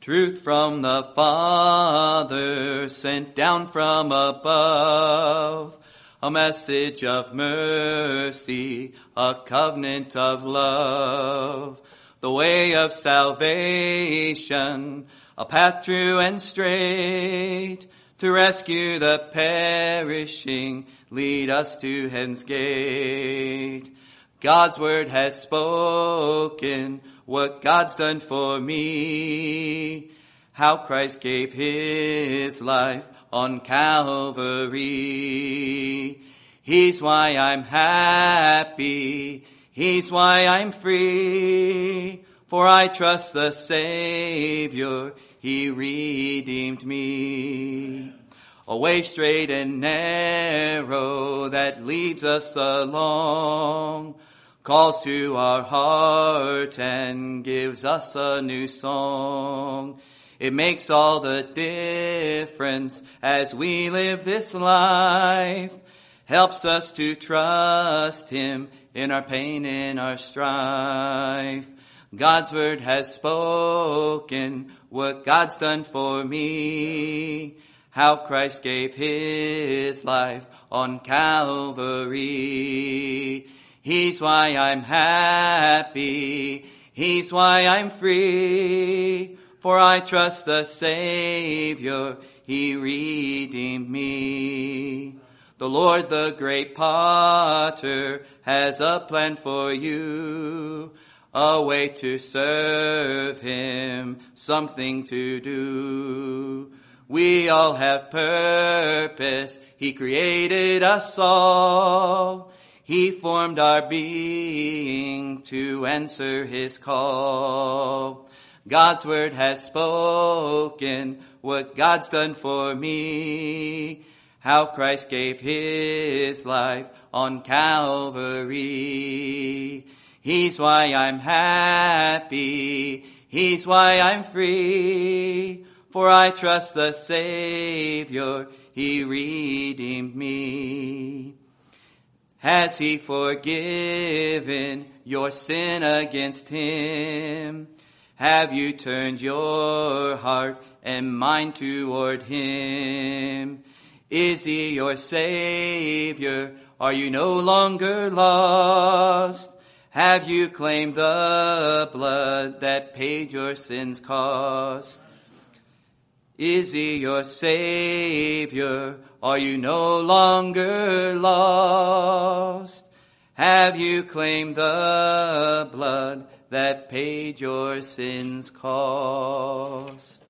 Truth from the Father, sent down from above, a message of mercy, a covenant of love, the way of salvation, a path true and straight, to rescue the perishing, lead us to heaven's gate. God's word has spoken what God's done for me, how Christ gave his life on Calvary. He's why I'm happy, he's why I'm free, for I trust the Savior, he redeemed me. A way straight and narrow that leads us along, calls to our heart and gives us a new song. It makes all the difference as we live this life, helps us to trust him in our pain, in our strife. God's word has spoken what God's done for me, how Christ gave his life on Calvary. He's why I'm happy, he's why I'm free, for I trust the Savior, he redeemed me. The Lord, the great potter, has a plan for you, a way to serve him, something to do. We all have purpose, he created us all. He formed our being to answer his call. God's word has spoken what God's done for me, how Christ gave his life on Calvary. He's why I'm happy, he's why I'm free, for I trust the Savior, he redeemed me. Has he forgiven your sin against him? Have you turned your heart and mind toward him? Is he your Savior? Are you no longer lost? Have you claimed the blood that paid your sins' cost? Is he your Savior? Are you no longer lost? Have you claimed the blood that paid your sins' cost?